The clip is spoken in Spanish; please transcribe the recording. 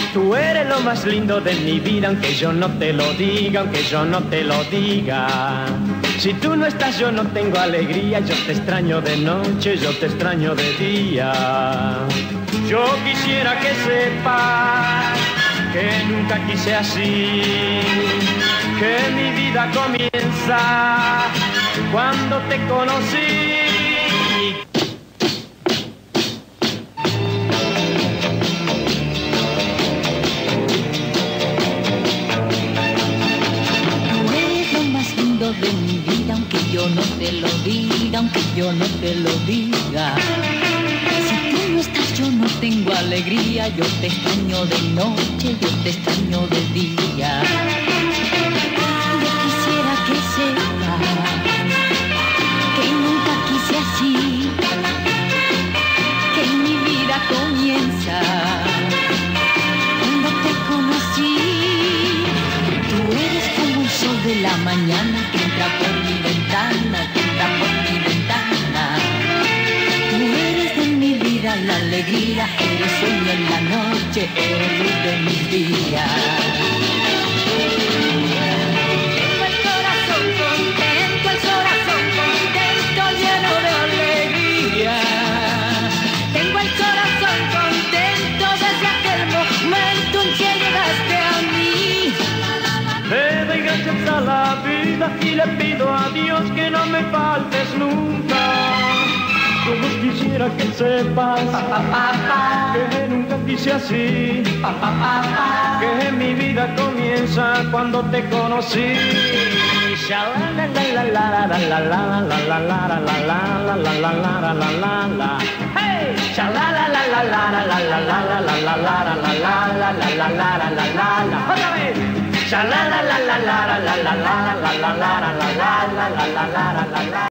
Tú eres lo más lindo de mi vida, aunque yo no te lo diga, aunque yo no te lo diga. Si tú no estás yo no tengo alegría, yo te extraño de noche, yo te extraño de día. Yo quisiera que sepas que nunca quise así, que mi vida comienza cuando te conocí. De mi vida, aunque yo no te lo diga, aunque yo no te lo diga. Si tú no estás yo no tengo alegría, yo te extraño de noche, yo te extraño de día. Yo quisiera que sepas que nunca quise así, que mi vida comienza cuando te conocí. Tú eres como el sol de la mañana que entra por mi ventana, que entra por mi ventana. Tú eres de mi vida la alegría, eres sueño en la noche, eres luz de mis días. Tengo el corazón contento, lleno de alegría. Tengo el corazón contento desde aquel momento en que llegaste a mí. Le doy gracias a la vida y le pido a Dios que no me faltes nunca. Yo quisiera que sepas que nunca quise así, que mi vida comienza cuando te conocí. Otra vez.